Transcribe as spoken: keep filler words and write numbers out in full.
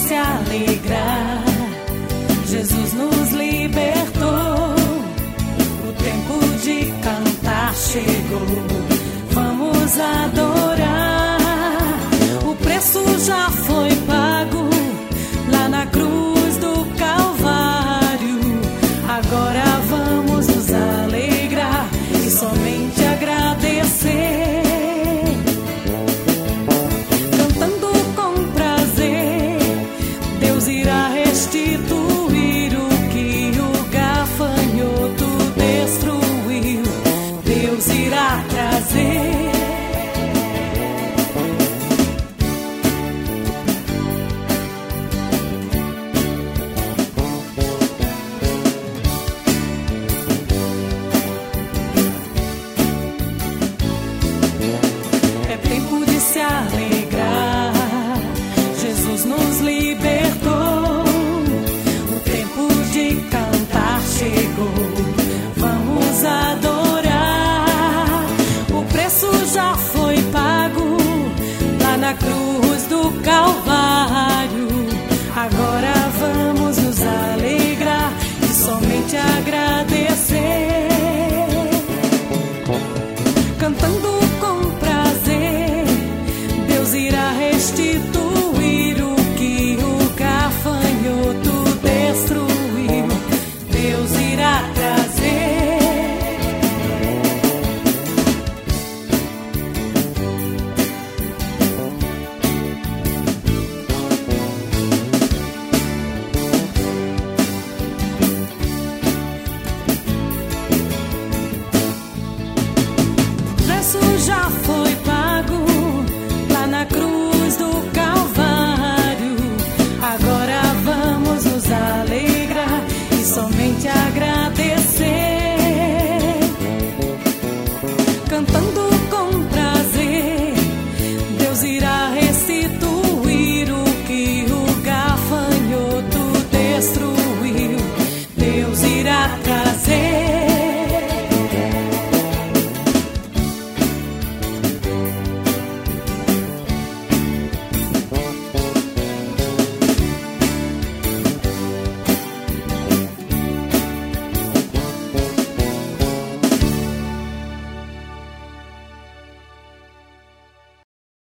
se alegrar. Jesus nos libertou, o tempo de cantar chegou. Vamos adorar, o preço já foi pago lá na cruz do Calvário. Agora vamos nos alegrar e somente agradecer. Restituir o que o gafanhoto destruiu, Deus irá trazer. É tempo de se alegrar, Jesus nos livra.